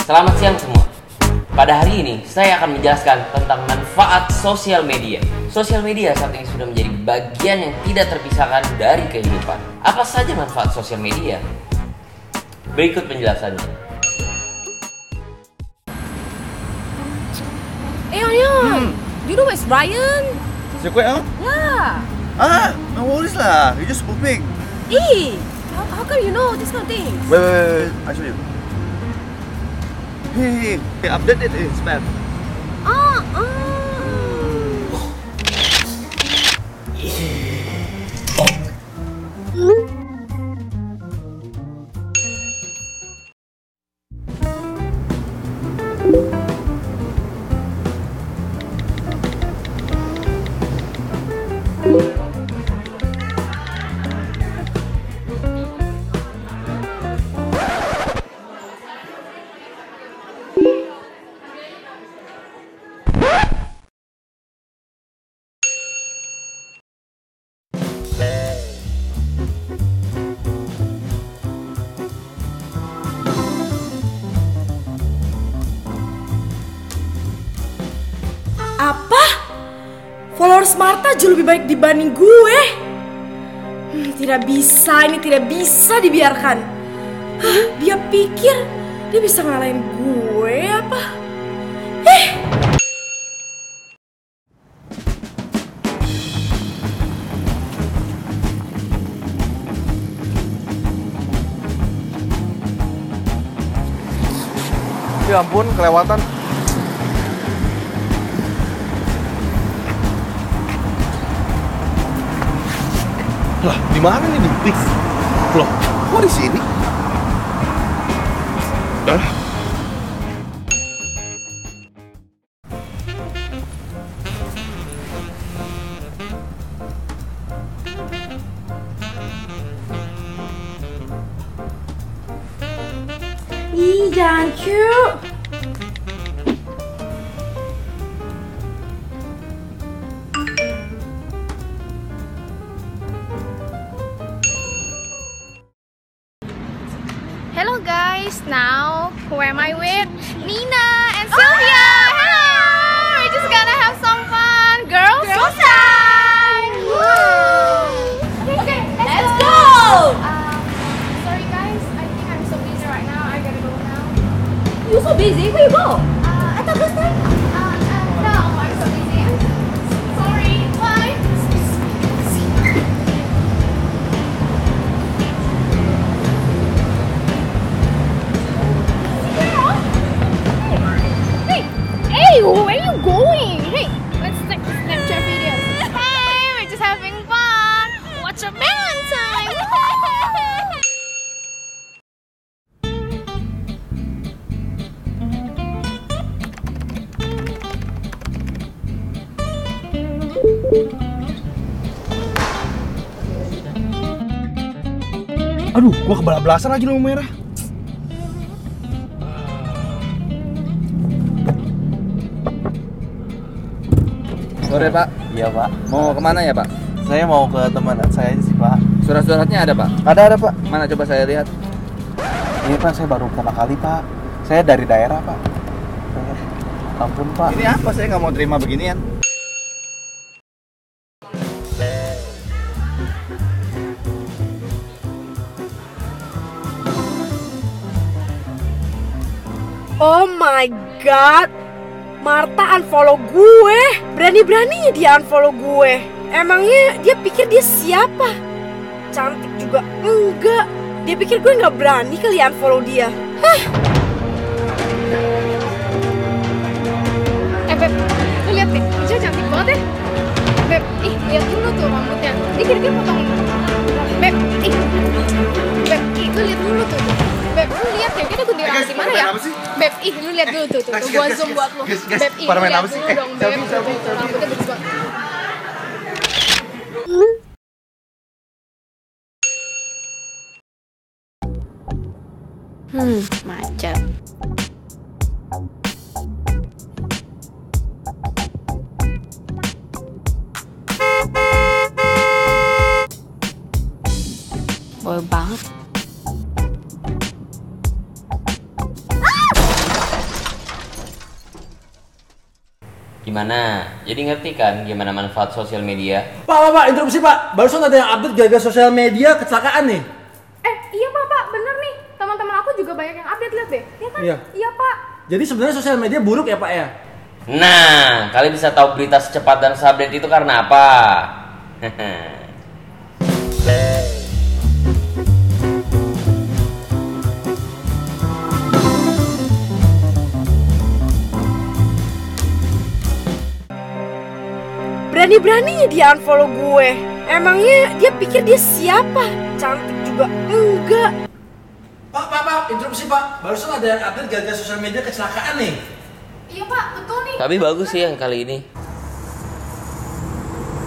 Selamat siang semua. Pada hari ini saya akan menjelaskan tentang manfaat sosial media. Sosial media saat ini sudah menjadi bagian yang tidak terpisahkan dari kehidupan. Apa saja manfaat sosial media? Berikut penjelasannya. Onion, do you know where's Ryan? Secret, huh? Yeah. No worries lah. You're just pooping. How come you know this kind of things? Wait. I show you. Hey, update it. Spam. Apa? Followers Marta jauh lebih baik dibanding gue? Tidak bisa, ini tidak bisa dibiarkan. Dia pikir dia bisa ngalahin gue apa? Ya ampun, kelewatan. Lah, di mana nih di Pix? Loh, kok di sini? Dah. Ih, jangan cute. Hello guys, now who am I with? Nina and Sylvia! Hello! We're just gonna have some fun! Girls time! Woo! Okay, let's go! Sorry guys, I think I'm so busy right now. I gotta go now. You so busy, where you go? I thought this time? No, I'm so busy. Sorry, bye! Hey, where are you going? Hey, let's take the Snapchat videos. Hey, we're just having fun. Watch a Valentine. Aduh, gua kebablasan lagi lampu merah. Sore Pak, Iya Pak. mau kemana ya Pak? Saya mau ke teman saya sih, Pak. Surat-suratnya ada Pak? Ada, Pak. Mana coba saya lihat? Ini Pak, saya baru pertama kali, Pak. Saya dari daerah, Pak. Ampun, Pak. Ini apa? Saya nggak mau terima beginian. Oh my god, Marta unfollow gue. Berani-beraninya dia unfollow gue. Emangnya dia pikir dia siapa? Cantik juga enggak. Dia pikir gue nggak berani kali unfollow dia. Beb, lu lihat deh, Ica cantik banget ya. Beb, lihat dulu tuh rambutnya. Dia kira-kira potong. Beb, lu lihat dulu tuh. Beb, lu lihat ya, kita gunting rambut di mana ya? Beb, lu lihat dulu tuh. Gua zoom buat lu. Beb, pada main lihat apa sih? dulu dong, Beb. Rambutnya bagus banget. Macet. Boy banget. Gimana? Jadi ngerti kan gimana manfaat sosial media? Pak, interupsi Pak. Barusan ada yang update gara-gara sosial media kecelakaan nih. Iya Pak, bener nih. Teman-teman aku juga banyak yang update, lihat deh. Iya kan? Iya. Pak. Jadi sebenarnya sosial media buruk ya Pak ya? Nah, kalian bisa tahu berita secepat dan seupdate itu karena apa? Berani-beraninya dia unfollow gue. Emangnya dia pikir dia siapa? Cantik juga enggak. Pak, interupsi Pak. Barusan ada yang update gara-gara sosial media kecelakaan nih. Iya Pak, betul nih. Tapi bagus sih yang kali ini.